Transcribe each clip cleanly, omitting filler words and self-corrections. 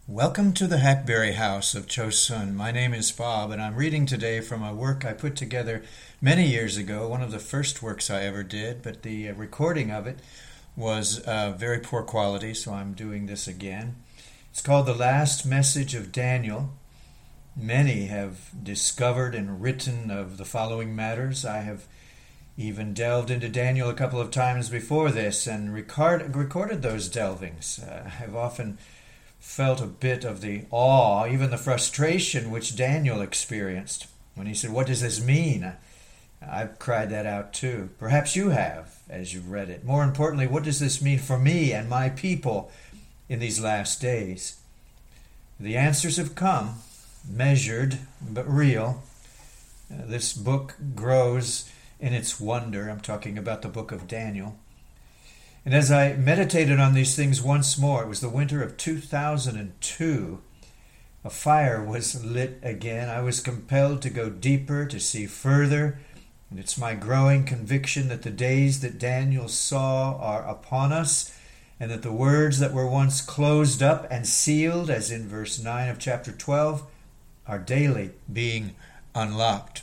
Welcome to the Hackberry House of Chosun. My name is Bob, and I'm reading today from a work I put together many years ago, one of the first works I ever did, but the recording of it was very poor quality, so I'm doing this again. It's called The Last Message of Daniel. Many have discovered and written of the following matters. I have even delved into Daniel a couple of times before this and recorded those delvings. I've often felt a bit of the awe, even the frustration which Daniel experienced when he said, "What does this mean?" I've cried that out too. Perhaps you have as you've read it. More importantly, what does this mean for me and my people in these last days? The answers have come, measured but real. This book grows in its wonder. I'm talking about the book of Daniel. And as I meditated on these things once more, it was the winter of 2002. A fire was lit again. I was compelled to go deeper, to see further. And it's my growing conviction that the days that Daniel saw are upon us, and that the words that were once closed up and sealed, as in verse 9 of chapter 12, are daily being unlocked.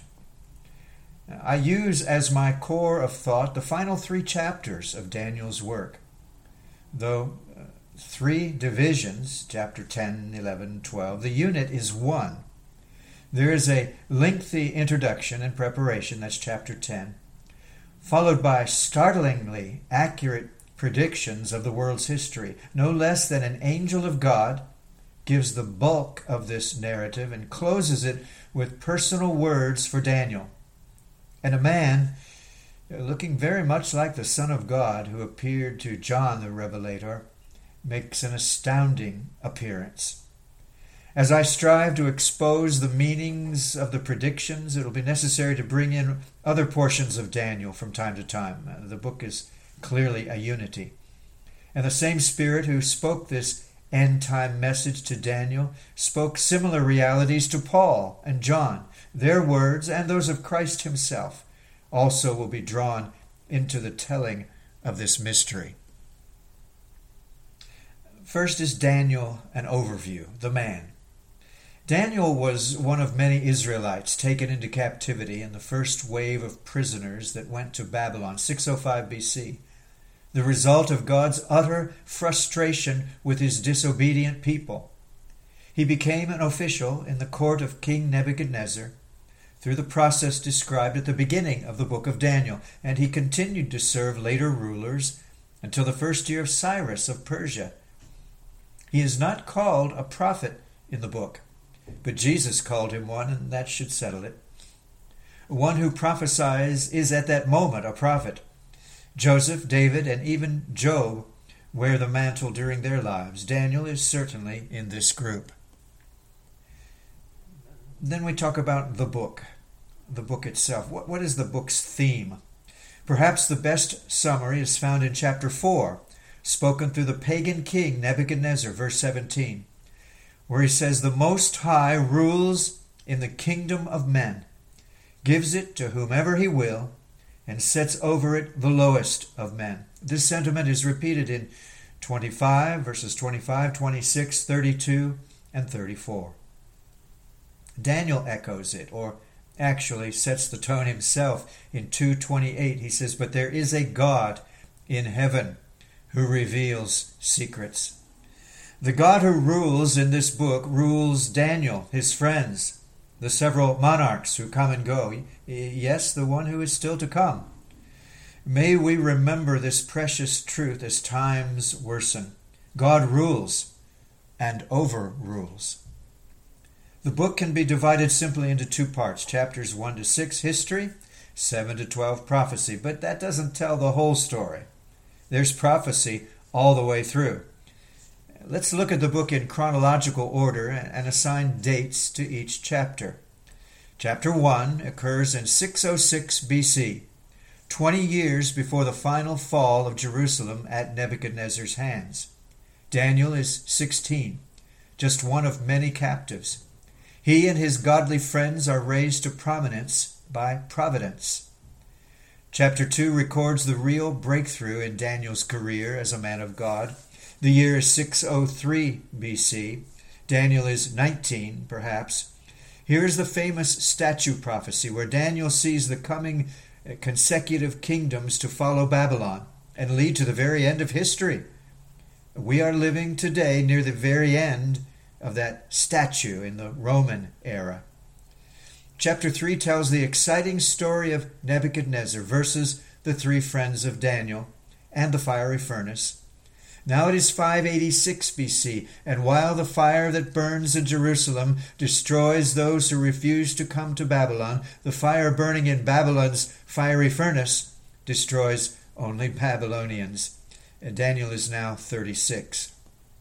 I use as my core of thought the final three chapters of Daniel's work. Though three divisions, chapter 10, 11, 12, the unit is one. There is a lengthy introduction and preparation, that's chapter 10, followed by startlingly accurate predictions of the world's history. No less than an angel of God gives the bulk of this narrative and closes it with personal words for Daniel. And a man, looking very much like the Son of God who appeared to John the Revelator, makes an astounding appearance. As I strive to expose the meanings of the predictions, it will be necessary to bring in other portions of Daniel from time to time. The book is clearly a unity. And the same Spirit who spoke this end-time message to Daniel spoke similar realities to Paul and John. Their words and those of Christ himself also will be drawn into the telling of this mystery. First is Daniel, an overview, the man. Daniel was one of many Israelites taken into captivity in the first wave of prisoners that went to Babylon, 605 BC. The result of God's utter frustration with his disobedient people. He became an official in the court of King Nebuchadnezzar through the process described at the beginning of the book of Daniel, and he continued to serve later rulers until the first year of Cyrus of Persia. He is not called a prophet in the book, but Jesus called him one, and that should settle it. One who prophesies is at that moment a prophet. Joseph, David, and even Job wear the mantle during their lives. Daniel is certainly in this group. Then we talk about the book itself. What is the book's theme? Perhaps the best summary is found in chapter 4, spoken through the pagan king Nebuchadnezzar, verse 17, where he says, "The Most High rules in the kingdom of men, gives it to whomever he will, and sets over it the lowest of men." This sentiment is repeated in 25, verses 25, 26, 32, and 34. Daniel echoes it, or actually sets the tone himself in 2:28. He says, "But there is a God in heaven who reveals secrets." The God who rules in this book rules Daniel, his friends, the several monarchs who come and go. Yes, the one who is still to come. May we remember this precious truth as times worsen. God rules and overrules. The book can be divided simply into two parts, chapters 1 to 6, history, 7 to 12, prophecy. But that doesn't tell the whole story. There's prophecy all the way through. Let's look at the book in chronological order and assign dates to each chapter. Chapter 1 occurs in 606 BC, 20 years before the final fall of Jerusalem at Nebuchadnezzar's hands. Daniel is 16, just one of many captives. He and his godly friends are raised to prominence by providence. Chapter 2 records the real breakthrough in Daniel's career as a man of God. The year is 603 BC. Daniel is 19, perhaps. Here's the famous statue prophecy where Daniel sees the coming consecutive kingdoms to follow Babylon and lead to the very end of history. We are living today near the very end of that statue in the Roman era. Chapter 3 tells the exciting story of Nebuchadnezzar versus the three friends of Daniel and the fiery furnace. Now it is 586 BC, and while the fire that burns in Jerusalem destroys those who refuse to come to Babylon, the fire burning in Babylon's fiery furnace destroys only Babylonians. And Daniel is now 36.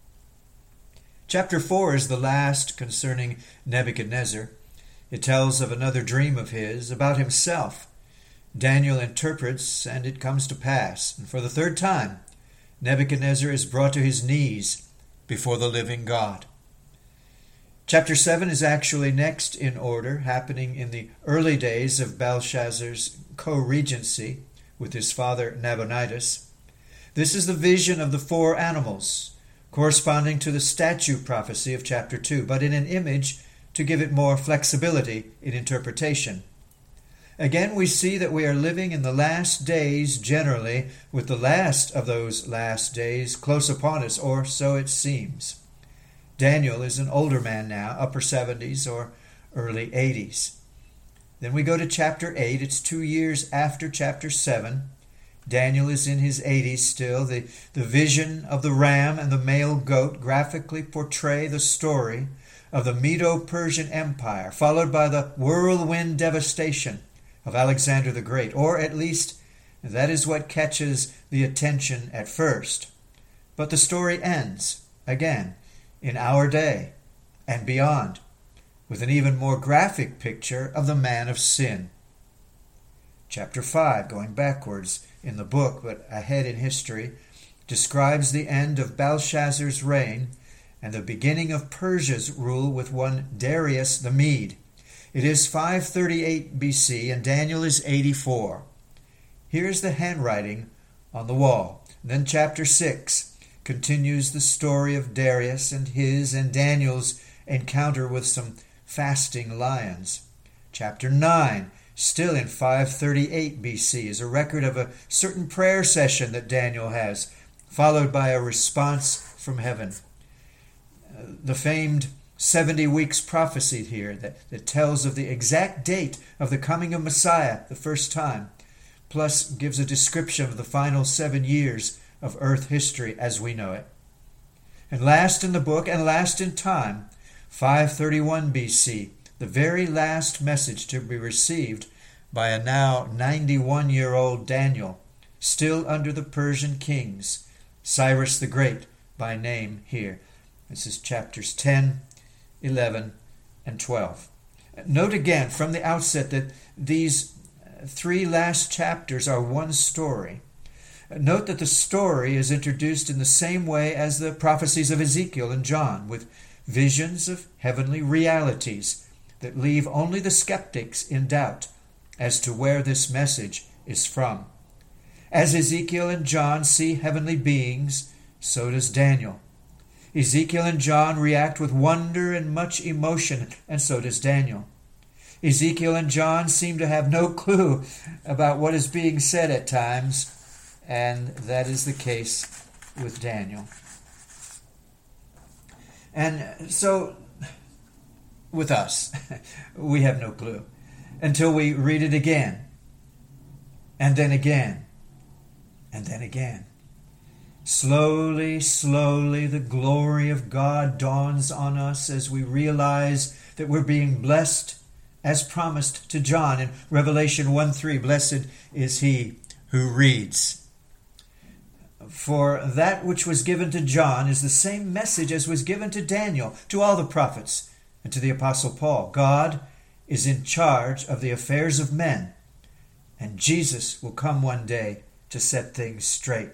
Chapter 4 is the last concerning Nebuchadnezzar. It tells of another dream of his, about himself. Daniel interprets, and it comes to pass. And for the third time, Nebuchadnezzar is brought to his knees before the living God. Chapter 7 is actually next in order, happening in the early days of Belshazzar's co-regency with his father Nabonidus. This is the vision of the four animals, corresponding to the statue prophecy of chapter 2, but in an image to give it more flexibility in interpretation. Again, we see that we are living in the last days generally, with the last of those last days close upon us, or so it seems. Daniel is an older man now, upper 70s or early 80s. Then we go to chapter 8. It's 2 years after chapter 7. Daniel is in his 80s still. The vision of the ram and the male goat graphically portray the story of the Medo-Persian Empire, followed by the whirlwind devastation of Alexander the Great, or at least that is what catches the attention at first. But the story ends, again, in our day and beyond, with an even more graphic picture of the man of sin. Chapter 5, going backwards in the book but ahead in history, describes the end of Belshazzar's reign and the beginning of Persia's rule with one Darius the Mede. It is 538 BC, and Daniel is 84. Here's the handwriting on the wall. Then chapter 6 continues the story of Darius and his and Daniel's encounter with some fasting lions. Chapter 9, still in 538 BC, is a record of a certain prayer session that Daniel has, followed by a response from heaven. The famed 70 weeks prophecy here that tells of the exact date of the coming of Messiah the first time, plus gives a description of the final 7 years of earth history as we know it. And last in the book and last in time, 531 BC, the very last message to be received by a now 91-year-old Daniel, still under the Persian kings, Cyrus the Great by name here. This is chapters 10, 11, and 12. Note again from the outset that these three last chapters are one story. Note that the story is introduced in the same way as the prophecies of Ezekiel and John, with visions of heavenly realities that leave only the skeptics in doubt as to where this message is from. As Ezekiel and John see heavenly beings, so does Daniel. Ezekiel and John react with wonder and much emotion, and so does Daniel. Ezekiel and John seem to have no clue about what is being said at times, and that is the case with Daniel. And so, with us, we have no clue until we read it again, and then again, and then again. Slowly, slowly, the glory of God dawns on us as we realize that we're being blessed as promised to John in Revelation 1:3. Blessed is he who reads. For that which was given to John is the same message as was given to Daniel, to all the prophets, and to the Apostle Paul. God is in charge of the affairs of men, and Jesus will come one day to set things straight.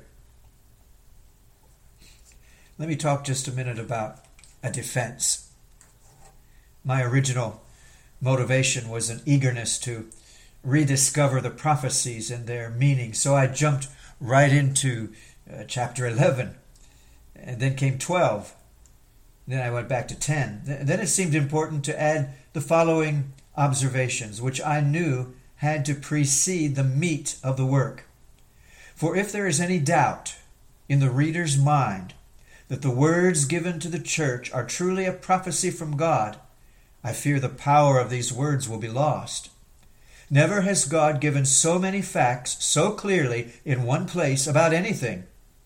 Let me talk just a minute about a defense. My original motivation was an eagerness to rediscover the prophecies and their meaning, so I jumped right into chapter 11, and then came 12, Then I went back to 10. Then it seemed important to add the following observations, which I knew had to precede the meat of the work. For if there is any doubt in the reader's mind that the words given to the church are truly a prophecy from God, I fear the power of these words will be lost. Never has God given so many facts so clearly in one place about anything.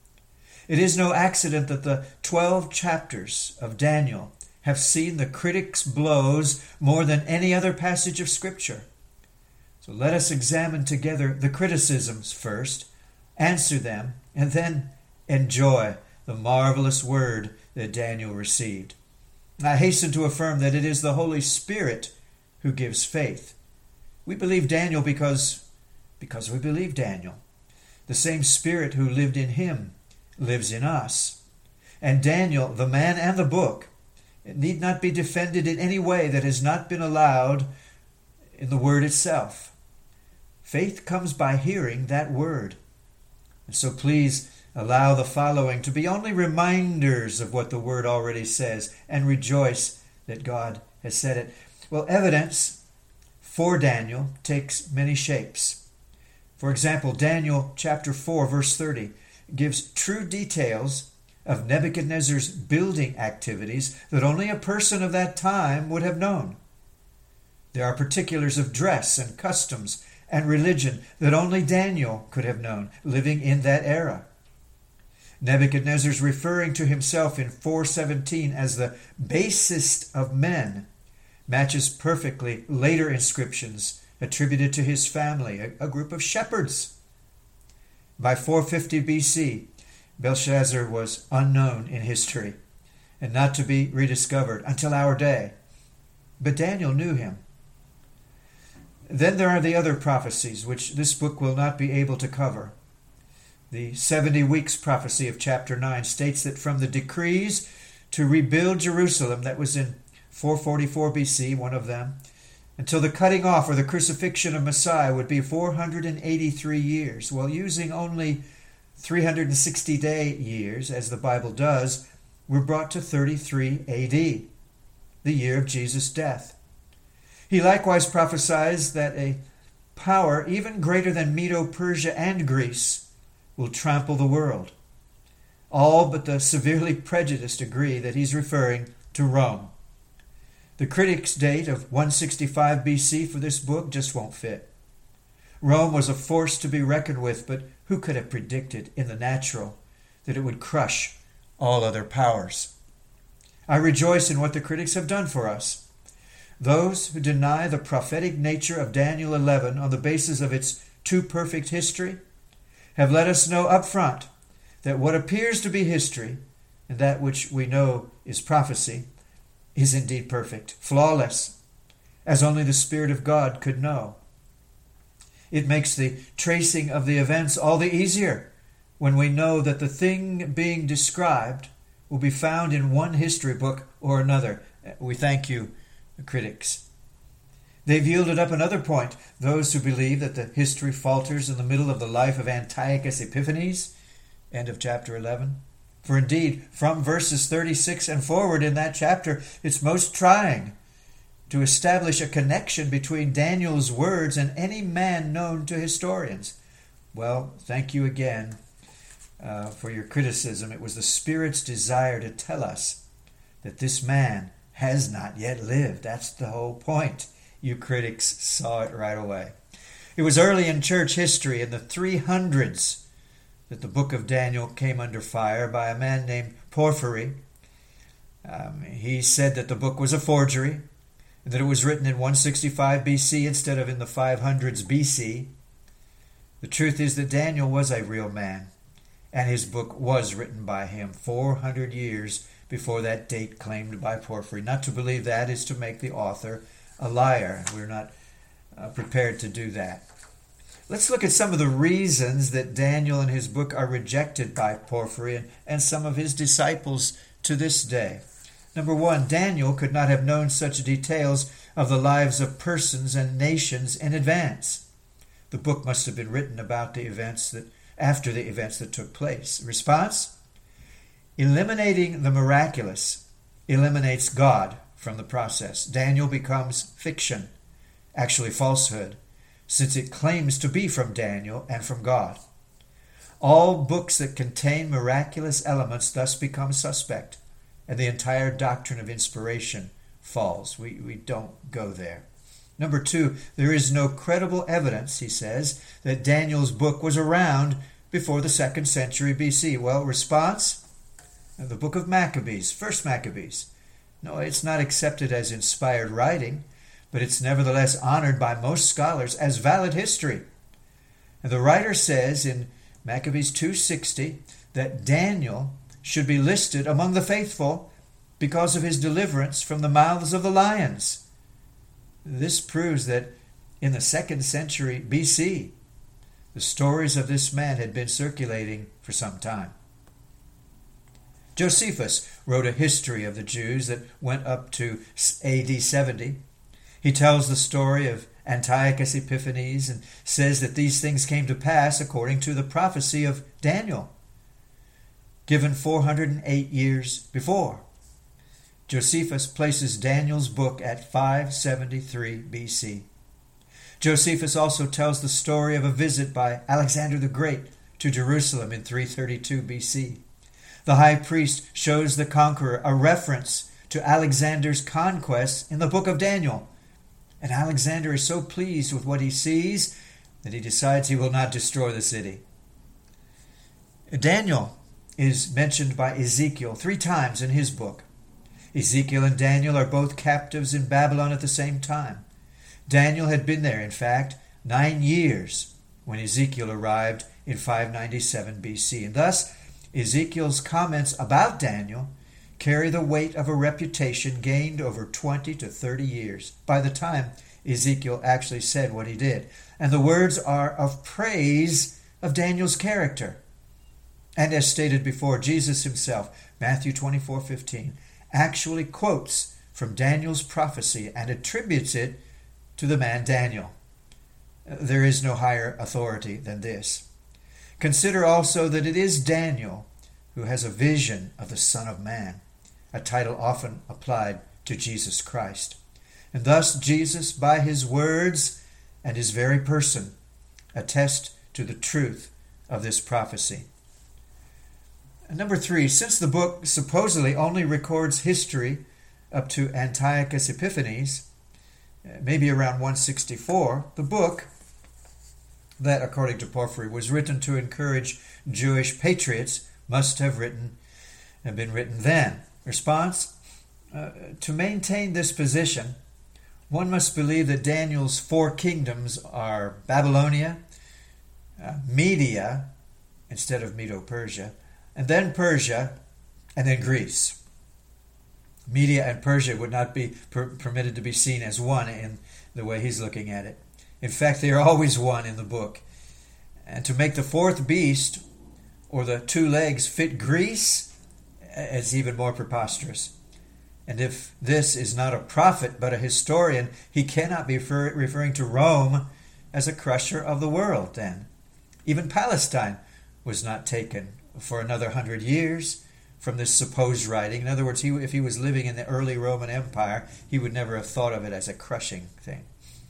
It is no accident that the 12 chapters of Daniel have seen the critics' blows more than any other passage of Scripture. So let us examine together the criticisms first, answer them, and then enjoy the marvelous word that Daniel received. I hasten to affirm that it is the Holy Spirit who gives faith. We believe Daniel because we believe Daniel. The same Spirit who lived in him lives in us. And Daniel, the man and the book, it need not be defended in any way that has not been allowed in the word itself. Faith comes by hearing that word. And so please allow the following to be only reminders of what the word already says, and rejoice that God has said it. Well, evidence for Daniel takes many shapes. For example, Daniel chapter 4, verse 30 gives true details of Nebuchadnezzar's building activities that only a person of that time would have known. There are particulars of dress and customs and religion that only Daniel could have known, living in that era. Nebuchadnezzar's referring to himself in 4:17 as the basest of men matches perfectly later inscriptions attributed to his family, a group of shepherds. By 450 BC, Belshazzar was unknown in history and not to be rediscovered until our day. But Daniel knew him. Then there are the other prophecies, which this book will not be able to cover. The 70 weeks prophecy of chapter 9 states that from the decrees to rebuild Jerusalem, that was in 444 BC, one of them, until the cutting off or the crucifixion of Messiah would be 483 years. Well, using only 360-day years, as the Bible does, we're brought to 33 AD, the year of Jesus' death. He likewise prophesies that a power even greater than Medo-Persia and Greece will trample the world. All but the severely prejudiced agree that he's referring to Rome. The critics' date of 165 BC for this book just won't fit. Rome was a force to be reckoned with, but who could have predicted in the natural that it would crush all other powers? I rejoice in what the critics have done for us. Those who deny the prophetic nature of Daniel 11 on the basis of its too perfect history have let us know up front that what appears to be history and that which we know is prophecy is indeed perfect, flawless, as only the Spirit of God could know. It makes the tracing of the events all the easier when we know that the thing being described will be found in one history book or another. We thank you, critics. They've yielded up another point. Those who believe that the history falters in the middle of the life of Antiochus Epiphanes, end of chapter 11. For indeed, from verses 36 and forward in that chapter, it's most trying to establish a connection between Daniel's words and any man known to historians. Well, thank you again for your criticism. It was the Spirit's desire to tell us that this man has not yet lived. That's the whole point. You critics saw it right away. It was early in church history, in the 300s, that the book of Daniel came under fire by a man named Porphyry. He said that the book was a forgery, that it was written in 165 BC instead of in the 500s BC. The truth is that Daniel was a real man, and his book was written by him 400 years before that date claimed by Porphyry. Not to believe that is to make the author a liar. We're not prepared to do that. Let's look at some of the reasons that Daniel and his book are rejected by Porphyry and some of his disciples to this day. Number one, Daniel could not have known such details of the lives of persons and nations in advance. The book must have been written about the events after the events that took place. Response? Eliminating the miraculous eliminates God from the process. Daniel becomes fiction, actually falsehood, since it claims to be from Daniel and from God. All books that contain miraculous elements thus become suspect, and the entire doctrine of inspiration falls. We don't go there. Number 2, there is no credible evidence, he says, that Daniel's book was around before the 2nd century BC. Well, response? The book of Maccabees, 1st Maccabees. No, it's not accepted as inspired writing, but it's nevertheless honored by most scholars as valid history. And the writer says in Maccabees 2:60 that Daniel should be listed among the faithful because of his deliverance from the mouths of the lions. This proves that in the 2nd century BC, the stories of this man had been circulating for some time. Josephus wrote a history of the Jews that went up to AD 70. He tells the story of Antiochus Epiphanes and says that these things came to pass according to the prophecy of Daniel, given 408 years before. Josephus places Daniel's book at 573 BC. Josephus also tells the story of a visit by Alexander the Great to Jerusalem in 332 BC. The high priest shows the conqueror a reference to Alexander's conquests in the book of Daniel. And Alexander is so pleased with what he sees that he decides he will not destroy the city. Daniel is mentioned by Ezekiel 3 times in his book. Ezekiel and Daniel are both captives in Babylon at the same time. Daniel had been there, in fact, 9 years when Ezekiel arrived in 597 BC. And thus, Ezekiel's comments about Daniel carry the weight of a reputation gained over 20 to 30 years by the time Ezekiel actually said what he did. And the words are of praise of Daniel's character. And as stated before, Jesus himself, Matthew 24:15, actually quotes from Daniel's prophecy and attributes it to the man Daniel. There is no higher authority than this. Consider also that it is Daniel who has a vision of the Son of Man, a title often applied to Jesus Christ. And thus Jesus, by his words and his very person, attest to the truth of this prophecy. And number 3, since the book supposedly only records history up to Antiochus Epiphanes, maybe around 164, the book that, according to Porphyry, was written to encourage Jewish patriots must have been written then. Response? To maintain this position, one must believe that Daniel's 4 kingdoms are Babylonia, Media, instead of Medo-Persia, and then Persia, and then Greece. Media and Persia would not be permitted to be seen as one in the way he's looking at it. In fact, they are always one in the book. And to make the 4th beast, or the 2 legs, fit Greece, is even more preposterous. And if this is not a prophet but a historian, he cannot be referring to Rome as a crusher of the world then. Even Palestine was not taken for another 100 years from this supposed writing. In other words, if he was living in the early Roman Empire, he would never have thought of it as a crushing thing.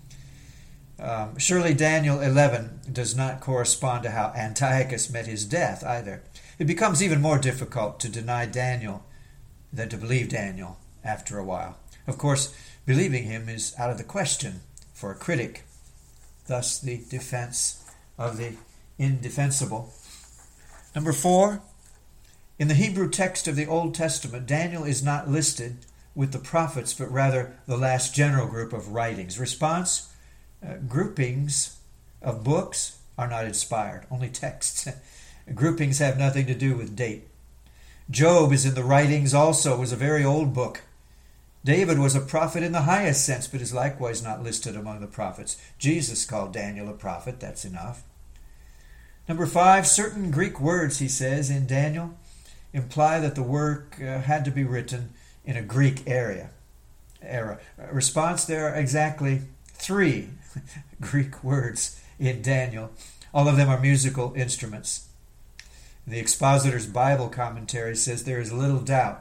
Surely Daniel 11 does not correspond to how Antiochus met his death either. It becomes even more difficult to deny Daniel than to believe Daniel after a while. Of course, believing him is out of the question for a critic. Thus, the defense of the indefensible. Number 4, in the Hebrew text of the Old Testament, Daniel is not listed with the prophets, but rather the last general group of writings. Response? Groupings of books are not inspired, only texts. Groupings have nothing to do with date. Job is in the writings also, was a very old book. David was a prophet in the highest sense, but is likewise not listed among the prophets. Jesus called Daniel a prophet, that's enough. Number 5, certain Greek words, he says, in Daniel imply that the work had to be written in a Greek era. Response, there are exactly 3 Greek words in Daniel. All of them are musical instruments. The Expositor's Bible commentary says there is little doubt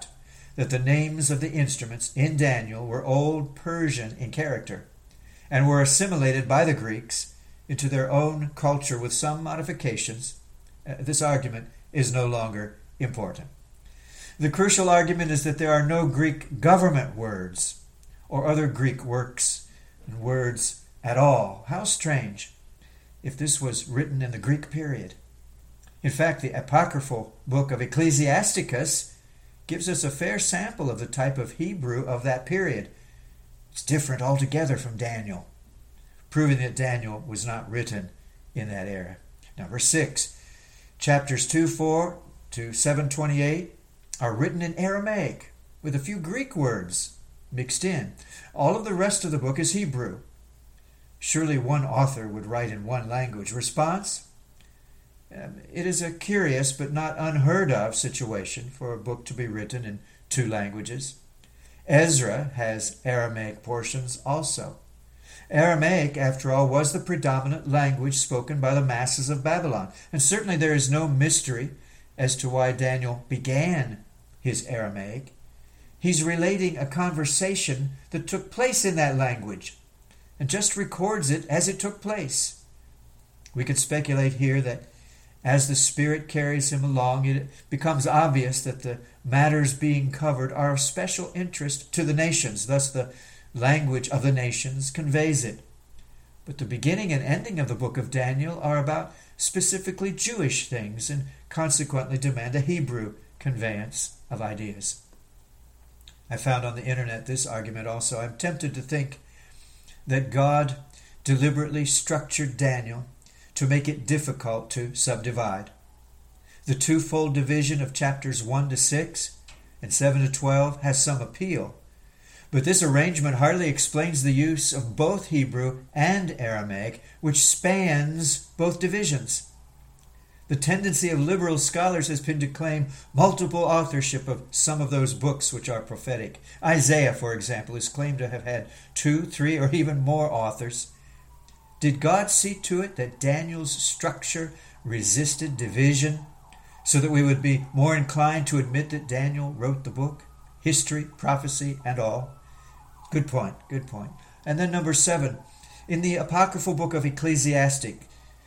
that the names of the instruments in Daniel were Old Persian in character and were assimilated by the Greeks into their own culture with some modifications, this argument is no longer important. The crucial argument is that there are no Greek government words or other Greek works and words at all. How strange if this was written in the Greek period. In fact, the apocryphal book of Ecclesiasticus gives us a fair sample of the type of Hebrew of that period. It's different altogether from Daniel, proving that Daniel was not written in that era. Number 6, chapters 2:4 to 7:28 are written in Aramaic with a few Greek words mixed in. All of the rest of the book is Hebrew. Surely one author would write in one language. Response? It is a curious but not unheard of situation for a book to be written in two languages. Ezra has Aramaic portions also. Aramaic, after all, was the predominant language spoken by the masses of Babylon, and certainly there is no mystery as to why Daniel began his Aramaic. He's relating a conversation that took place in that language and just records it as it took place. We could speculate here that as the Spirit carries him along, it becomes obvious that the matters being covered are of special interest to the nations. Thus, the language of the nations conveys it. But the beginning and ending of the book of Daniel are about specifically Jewish things and consequently demand a Hebrew conveyance of ideas. I found on the internet this argument also. I'm tempted to think that God deliberately structured Daniel to make it difficult to subdivide. The twofold division of chapters 1 to 6 and 7 to 12 has some appeal, but this arrangement hardly explains the use of both Hebrew and Aramaic, which spans both divisions. The tendency of liberal scholars has been to claim multiple authorship of some of those books which are prophetic. Isaiah, for example, is claimed to have had 2, 3, or even more authors. Did God see to it that Daniel's structure resisted division so that we would be more inclined to admit that Daniel wrote the book? History, prophecy, and all. Good point. And then number 7, in the apocryphal book of Ecclesiasticus,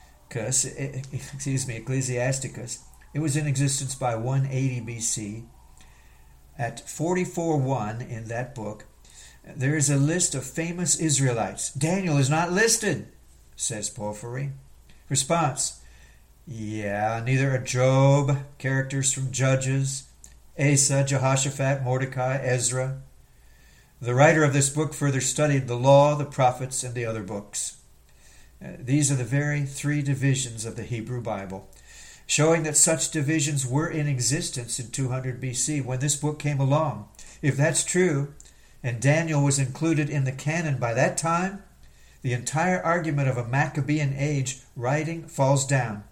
it was in existence by 180 BC. At 44:1 in that book, there is a list of famous Israelites. Daniel is not listed, says Porphyry. Response: yeah, neither are Job, characters from Judges, Asa, Jehoshaphat, Mordecai, Ezra. The writer of this book further studied the law, the prophets, and the other books. These are the very 3 divisions of the Hebrew Bible, showing that such divisions were in existence in 200 BC when this book came along. If that's true, and Daniel was included in the canon by that time, the entire argument of a Maccabean age writing falls down.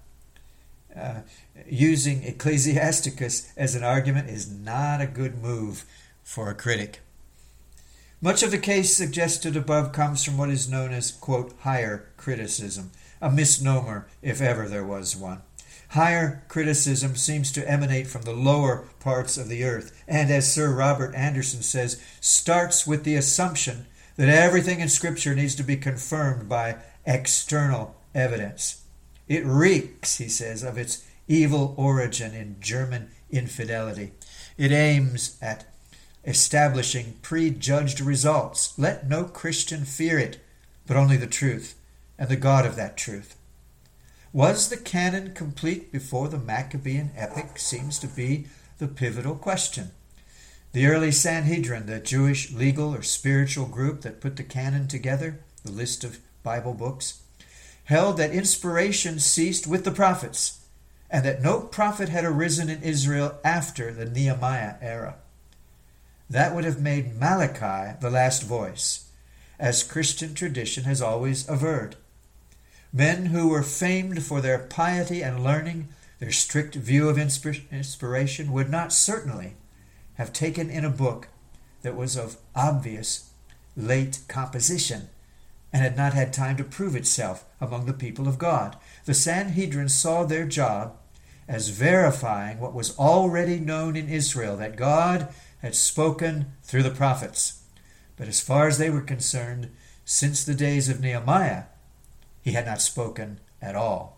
Using Ecclesiasticus as an argument is not a good move for a critic. Much of the case suggested above comes from what is known as, quote, higher criticism, a misnomer if ever there was one. Higher criticism seems to emanate from the lower parts of the earth, and as Sir Robert Anderson says, starts with the assumption that everything in Scripture needs to be confirmed by external evidence. It reeks, he says, of its evil origin in German infidelity. It aims at establishing prejudged results. Let no Christian fear it, but only the truth and the God of that truth. Was the canon complete before the Maccabean epic seems to be the pivotal question. The early Sanhedrin, the Jewish legal or spiritual group that put the canon together, the list of Bible books, held that inspiration ceased with the prophets and that no prophet had arisen in Israel after the Nehemiah era. That would have made Malachi the last voice, as Christian tradition has always averred. Men who were famed for their piety and learning, their strict view of inspiration, would not certainly have taken in a book that was of obvious late composition and had not had time to prove itself among the people of God. The Sanhedrin saw their job as verifying what was already known in Israel, that God had spoken through the prophets. But as far as they were concerned, since the days of Nehemiah, he had not spoken at all.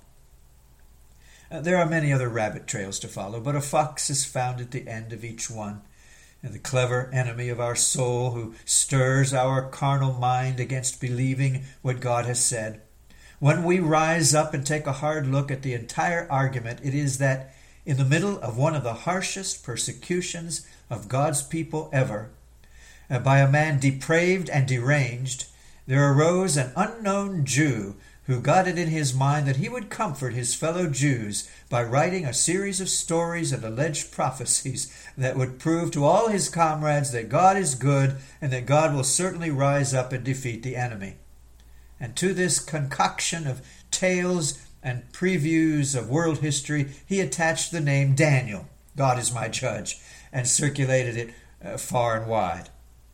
There are many other rabbit trails to follow, but a fox is found at the end of each one. And the clever enemy of our soul who stirs our carnal mind against believing what God has said. When we rise up and take a hard look at the entire argument, it is that in the middle of one of the harshest persecutions of God's people ever, by a man depraved and deranged, there arose an unknown Jew who got it in his mind that he would comfort his fellow Jews by writing a series of stories and alleged prophecies that would prove to all his comrades that God is good and that God will certainly rise up and defeat the enemy. And to this concoction of tales and previews of world history, he attached the name Daniel, God is my judge, and circulated it far and wide.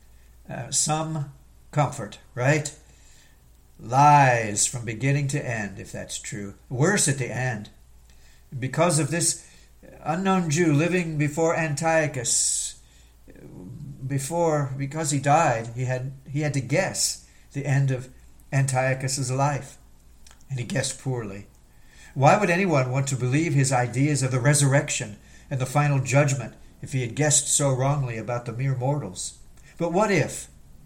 Some comfort, right? Lies from beginning to end, if that's true. Worse at the end. Because of this unknown Jew living before Antiochus, because he died, he had to guess the end of Antiochus's life. And he guessed poorly. Why would anyone want to believe his ideas of the resurrection and the final judgment if he had guessed so wrongly about the mere mortals? But what if,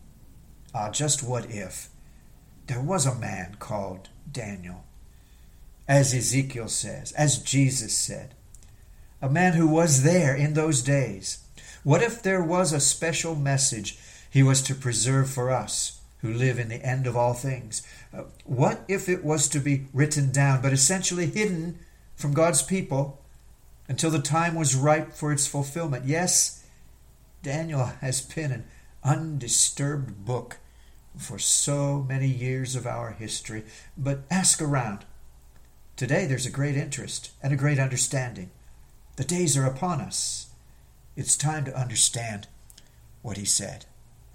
just what if, there was a man called Daniel, as Ezekiel says, as Jesus said, a man who was there in those days? What if there was a special message he was to preserve for us who live in the end of all things? What if it was to be written down, but essentially hidden from God's people until the time was ripe for its fulfillment? Yes, Daniel has been an undisturbed book for so many years of our history. But ask around. Today there's a great interest and a great understanding. The days are upon us. It's time to understand what he said.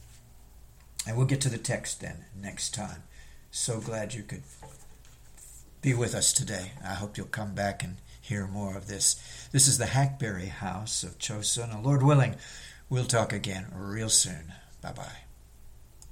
And we'll get to the text then next time. So glad you could be with us today. I hope you'll come back and hear more of this. This is the Hackberry House of Chosun. And Lord willing, we'll talk again real soon. Bye-bye.